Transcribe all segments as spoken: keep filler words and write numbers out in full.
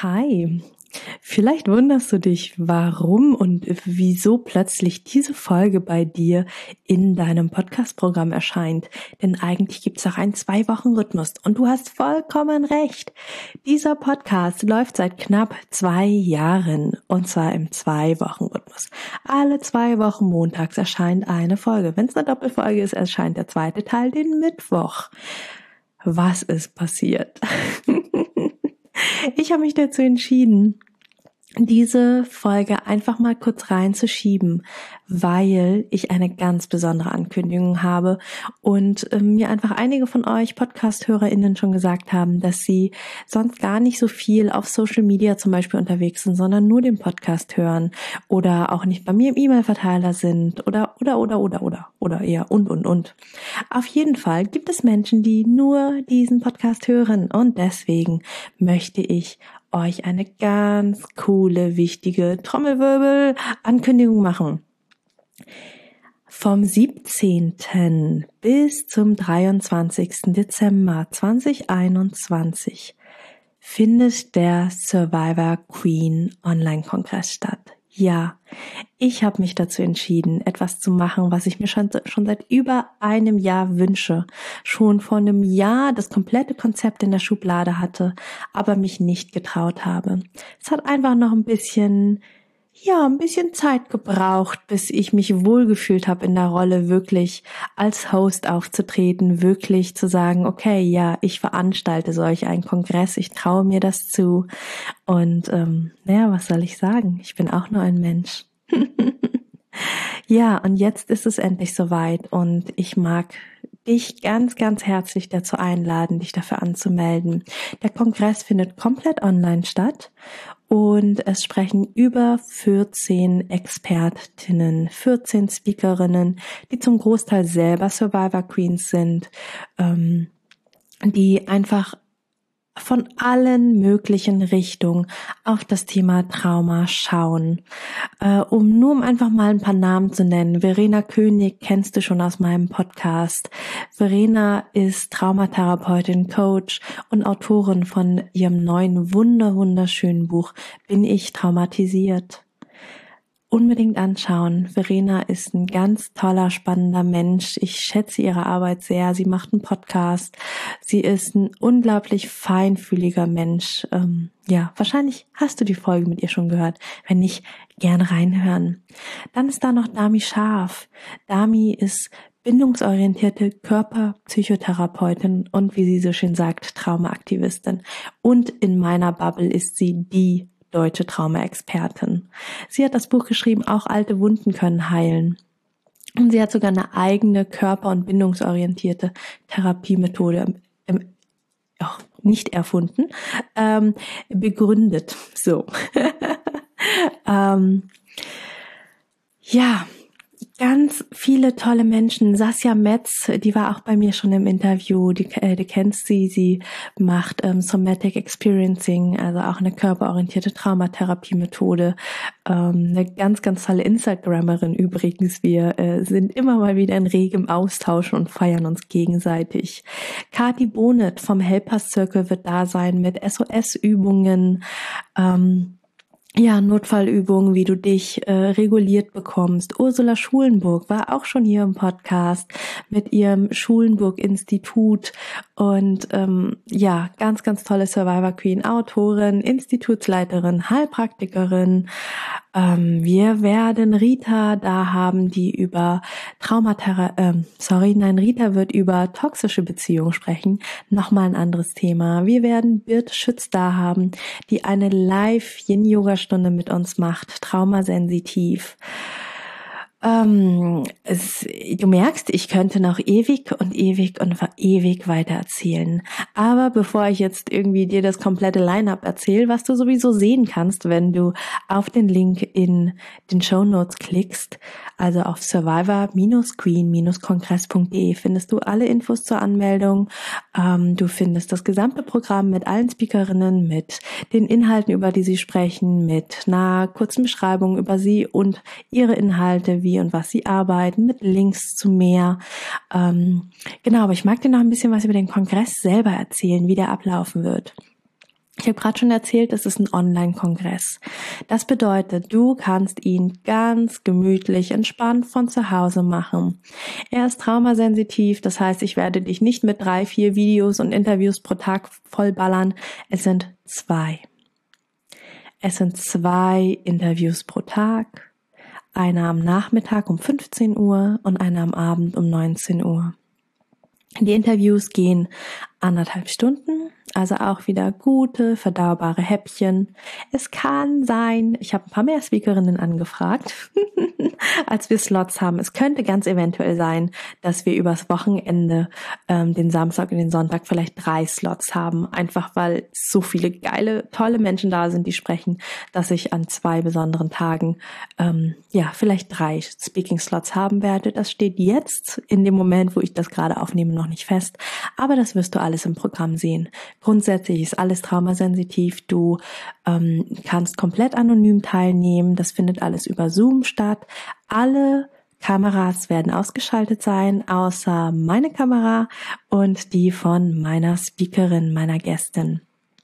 Hi, vielleicht wunderst du dich, warum und wieso plötzlich diese Folge bei dir in deinem Podcast-Programm erscheint. Denn eigentlich gibt es auch einen Zwei-Wochen-Rhythmus und du hast vollkommen recht. Dieser Podcast läuft seit knapp zwei Jahren und zwar im Zwei-Wochen-Rhythmus. Alle zwei Wochen montags erscheint eine Folge. Wenn es eine Doppelfolge ist, erscheint der zweite Teil den Mittwoch. Was ist passiert? Ich habe mich dazu entschieden, diese Folge einfach mal kurz reinzuschieben, weil ich eine ganz besondere Ankündigung habe und äh, mir einfach einige von euch Podcast-HörerInnen schon gesagt haben, dass sie sonst gar nicht so viel auf Social Media zum Beispiel unterwegs sind, sondern nur den Podcast hören oder auch nicht bei mir im E-Mail-Verteiler sind oder, oder, oder, oder, oder, oder eher und, und, und. Auf jeden Fall gibt es Menschen, die nur diesen Podcast hören und deswegen möchte ich euch eine ganz coole, wichtige Trommelwirbel-Ankündigung machen. Vom siebzehnten bis zum dreiundzwanzigsten Dezember zweitausendeinundzwanzig findet der Survivor Queen Online-Kongress statt. Ja, ich habe mich dazu entschieden, etwas zu machen, was ich mir schon, schon seit über einem Jahr wünsche. Schon vor einem Jahr das komplette Konzept in der Schublade hatte, aber mich nicht getraut habe. Es hat einfach noch ein bisschen, ja, ein bisschen Zeit gebraucht, bis ich mich wohlgefühlt habe in der Rolle, wirklich als Host aufzutreten, wirklich zu sagen, okay, ja, ich veranstalte solch einen Kongress, ich traue mir das zu. Und ähm, naja, was soll ich sagen? Ich bin auch nur ein Mensch. Ja, und jetzt ist es endlich soweit und ich mag dich ganz, ganz herzlich dazu einladen, dich dafür anzumelden. Der Kongress findet komplett online statt und es sprechen über vierzehn Expertinnen, vierzehn Speakerinnen, die zum Großteil selber Survivor Queens sind, ähm, die einfach von allen möglichen Richtungen auf das Thema Trauma schauen. Äh, um nur um einfach mal ein paar Namen zu nennen. Verena König kennst du schon aus meinem Podcast. Verena ist Traumatherapeutin, Coach und Autorin von ihrem neuen wunder wunderschönen Buch Bin ich traumatisiert? Unbedingt anschauen. Verena ist ein ganz toller, spannender Mensch. Ich schätze ihre Arbeit sehr. Sie macht einen Podcast. Sie ist ein unglaublich feinfühliger Mensch. Ähm, ja, wahrscheinlich hast du die Folge mit ihr schon gehört. Wenn nicht, gerne reinhören. Dann ist da noch Dami Scharf. Dami ist bindungsorientierte Körperpsychotherapeutin und, wie sie so schön sagt, Traumaaktivistin. Und in meiner Bubble ist sie die deutsche Trauma-Expertin. Sie hat das Buch geschrieben, auch alte Wunden können heilen. Und sie hat sogar eine eigene körper- und bindungsorientierte Therapiemethode ähm, auch nicht erfunden, ähm, begründet. So. ähm, ja, ganz viele tolle Menschen. Sasja Metz, die war auch bei mir schon im Interview, die, äh, du kennst sie, sie macht ähm, Somatic Experiencing, also auch eine körperorientierte Traumatherapie-Methode. Ähm, eine ganz, ganz tolle Instagrammerin übrigens. Wir äh, sind immer mal wieder in regem Austausch und feiern uns gegenseitig. Kati Bonet vom Helpers Circle wird da sein mit S O S-Übungen, ähm, ja, Notfallübungen, wie du dich äh, reguliert bekommst. Ursula Schulenburg war auch schon hier im Podcast mit ihrem Schulenburg-Institut und ähm, ja, ganz, ganz tolle Survivor Queen, Autorin, Institutsleiterin, Heilpraktikerin. Ähm, wir werden Rita da haben, die über Traumatherapie, ähm, sorry, nein, Rita wird über toxische Beziehungen sprechen. Nochmal ein anderes Thema. Wir werden Birte Schütz da haben, die eine Live-Yin-Yoga-Stunde mit uns macht, traumasensitiv. Ähm, es, du merkst, ich könnte noch ewig und ewig und ewig weiter erzählen. Aber bevor ich jetzt irgendwie dir das komplette Line-Up erzähle, was du sowieso sehen kannst, wenn du auf den Link in den Shownotes klickst, also auf survivor queen kongress punkt de findest du alle Infos zur Anmeldung. Ähm, du findest das gesamte Programm mit allen Speakerinnen, mit den Inhalten, über die sie sprechen, mit einer kurzen Beschreibung über sie und ihre Inhalte, wie und was sie arbeiten, mit Links zu mehr. Ähm, genau, aber ich mag dir noch ein bisschen was über den Kongress selber erzählen, wie der ablaufen wird. Ich habe gerade schon erzählt, es ist ein Online-Kongress. Das bedeutet, du kannst ihn ganz gemütlich, entspannt von zu Hause machen. Er ist traumasensitiv, das heißt, ich werde dich nicht mit drei, vier Videos und Interviews pro Tag vollballern. Es sind zwei. Es sind zwei Interviews pro Tag. Einer am Nachmittag um fünfzehn Uhr und einer am Abend um neunzehn Uhr. Die Interviews gehen anderthalb Stunden, also auch wieder gute, verdaubare Häppchen. Es kann sein, ich habe ein paar mehr Speakerinnen angefragt, als wir Slots haben. Es könnte ganz eventuell sein, dass wir übers Wochenende, ähm, den Samstag und den Sonntag vielleicht drei Slots haben, einfach weil so viele geile, tolle Menschen da sind, die sprechen, dass ich an zwei besonderen Tagen, ähm, ja, vielleicht drei Speaking-Slots haben werde. Das steht jetzt in dem Moment, wo ich das gerade aufnehme, noch nicht fest, aber das wirst du alles im Programm sehen. Grundsätzlich ist alles traumasensitiv. Du ähm, kannst komplett anonym teilnehmen. Das findet alles über Zoom statt. Alle Kameras werden ausgeschaltet sein, außer meine Kamera und die von meiner Speakerin, meiner Gästin.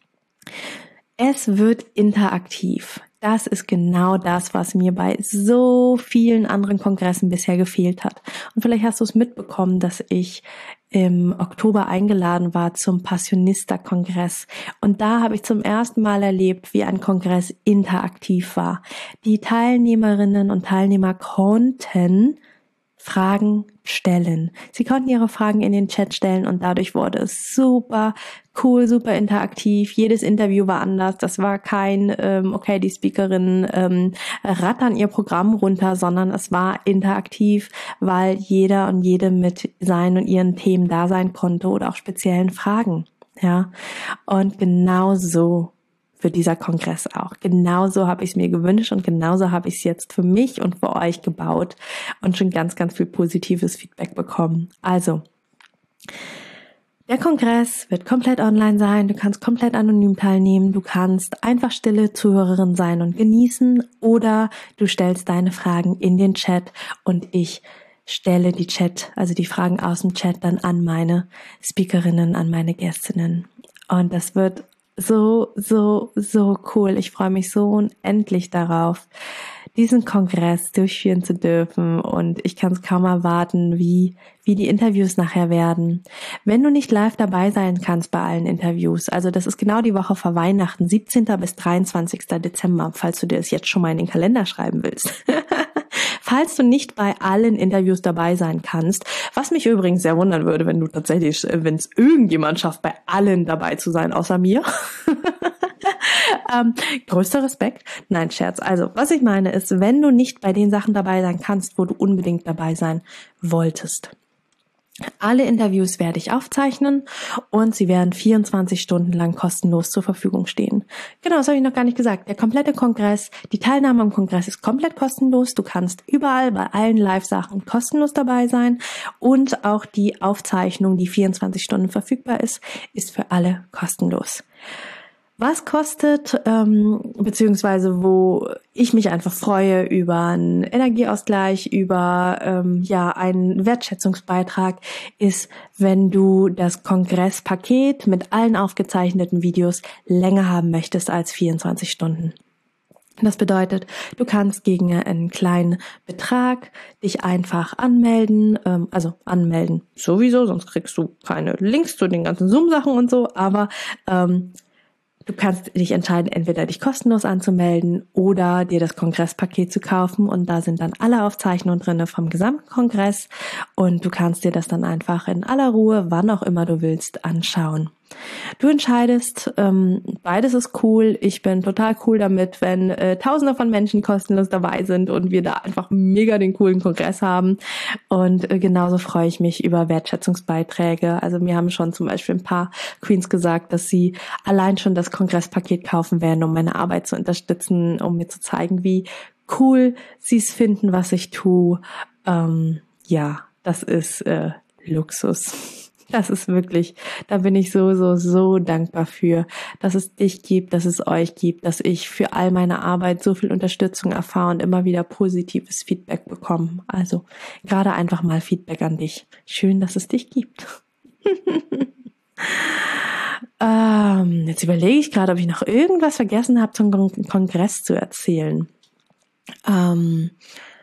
Es wird interaktiv. Das ist genau das, was mir bei so vielen anderen Kongressen bisher gefehlt hat. Und vielleicht hast du es mitbekommen, dass ich im Oktober eingeladen war zum Passionista-Kongress. Und da habe ich zum ersten Mal erlebt, wie ein Kongress interaktiv war. Die Teilnehmerinnen und Teilnehmer konnten Fragen stellen. Sie konnten ihre Fragen in den Chat stellen und dadurch wurde es super cool, super interaktiv. Jedes Interview war anders. Das war kein, ähm, okay, die Speakerinnen ähm, rattern ihr Programm runter, sondern es war interaktiv, weil jeder und jede mit seinen und ihren Themen da sein konnte oder auch speziellen Fragen. Ja, und genau so für dieser Kongress auch. Genauso habe ich es mir gewünscht und genauso habe ich es jetzt für mich und für euch gebaut und schon ganz, ganz viel positives Feedback bekommen. Also, der Kongress wird komplett online sein, du kannst komplett anonym teilnehmen, du kannst einfach stille Zuhörerin sein und genießen oder du stellst deine Fragen in den Chat und ich stelle die Chat, also die Fragen aus dem Chat dann an meine Speakerinnen, an meine Gästinnen. Und das wird so, so, so cool. Ich freue mich so unendlich darauf, diesen Kongress durchführen zu dürfen und ich kann es kaum erwarten, wie, wie die Interviews nachher werden. Wenn du nicht live dabei sein kannst bei allen Interviews, also das ist genau die Woche vor Weihnachten, siebzehnten bis dreiundzwanzigsten Dezember, falls du dir das jetzt schon mal in den Kalender schreiben willst. Falls du nicht bei allen Interviews dabei sein kannst, was mich übrigens sehr wundern würde, wenn du tatsächlich, wenn es irgendjemand schafft, bei allen dabei zu sein, außer mir. ähm, größter Respekt. Nein, Scherz. Also, was ich meine ist, wenn du nicht bei den Sachen dabei sein kannst, wo du unbedingt dabei sein wolltest. Alle Interviews werde ich aufzeichnen und sie werden vierundzwanzig Stunden lang kostenlos zur Verfügung stehen. Genau, das habe ich noch gar nicht gesagt. Der komplette Kongress, die Teilnahme am Kongress ist komplett kostenlos. Du kannst überall bei allen Live-Sachen kostenlos dabei sein und auch die Aufzeichnung, die vierundzwanzig Stunden verfügbar ist, ist für alle kostenlos. Was kostet, ähm, beziehungsweise wo ich mich einfach freue über einen Energieausgleich, über ähm, ja einen Wertschätzungsbeitrag, ist, wenn du das Kongresspaket mit allen aufgezeichneten Videos länger haben möchtest als vierundzwanzig Stunden. Das bedeutet, du kannst gegen einen kleinen Betrag dich einfach anmelden, ähm, also anmelden sowieso, sonst kriegst du keine Links zu den ganzen Zoom-Sachen und so, aber ähm, du kannst dich entscheiden, entweder dich kostenlos anzumelden oder dir das Kongresspaket zu kaufen und da sind dann alle Aufzeichnungen drinne vom gesamten Kongress und du kannst dir das dann einfach in aller Ruhe, wann auch immer du willst, anschauen. Du entscheidest, ähm, beides ist cool. Ich bin total cool damit, wenn äh, Tausende von Menschen kostenlos dabei sind und wir da einfach mega den coolen Kongress haben. Und äh, genauso freue ich mich über Wertschätzungsbeiträge. Also mir haben schon zum Beispiel ein paar Queens gesagt, dass sie allein schon das Kongresspaket kaufen werden, um meine Arbeit zu unterstützen, um mir zu zeigen, wie cool sie es finden, was ich tue. Ähm, ja, das ist äh, Luxus. Das ist wirklich, da bin ich so, so, so dankbar für, dass es dich gibt, dass es euch gibt, dass ich für all meine Arbeit so viel Unterstützung erfahre und immer wieder positives Feedback bekomme. Also gerade einfach mal Feedback an dich. Schön, dass es dich gibt. Ähm, jetzt überlege ich gerade, ob ich noch irgendwas vergessen habe, zum Kon- Kongress zu erzählen. Ähm,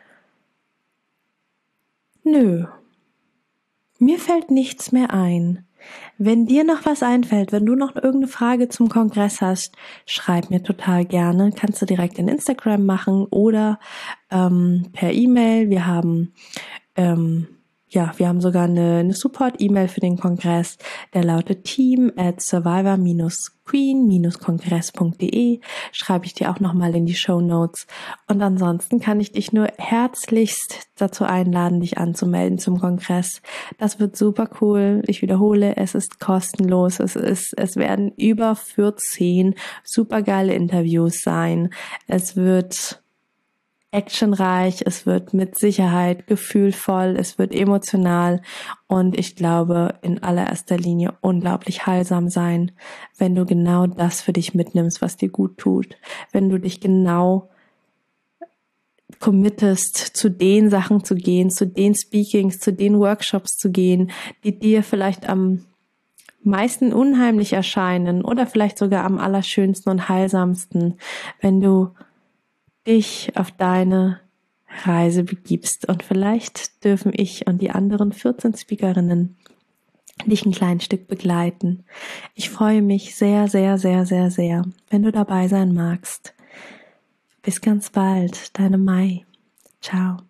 nö, mir fällt nichts mehr ein. Wenn dir noch was einfällt, wenn du noch irgendeine Frage zum Kongress hast, schreib mir total gerne. Kannst du direkt in Instagram machen oder ähm, per E-Mail. Wir haben ähm, ja, wir haben sogar eine, eine Support-E-Mail für den Kongress, der lautet team at survivor dash queen dash kongress punkt de. Schreibe ich dir auch nochmal in die Shownotes. Und ansonsten kann ich dich nur herzlichst dazu einladen, dich anzumelden zum Kongress. Das wird super cool. Ich wiederhole, es ist kostenlos. Es ist, es werden über vierzehn supergeile Interviews sein. Es wird actionreich, es wird mit Sicherheit gefühlvoll, es wird emotional und ich glaube in allererster Linie unglaublich heilsam sein, wenn du genau das für dich mitnimmst, was dir gut tut, wenn du dich genau committest, zu den Sachen zu gehen, zu den Speakings, zu den Workshops zu gehen, die dir vielleicht am meisten unheimlich erscheinen oder vielleicht sogar am allerschönsten und heilsamsten, wenn du dich auf deine Reise begibst. Und vielleicht dürfen ich und die anderen vierzehn Speakerinnen dich ein kleines Stück begleiten. Ich freue mich sehr, sehr, sehr, sehr, sehr, wenn du dabei sein magst. Bis ganz bald, deine Mai. Ciao.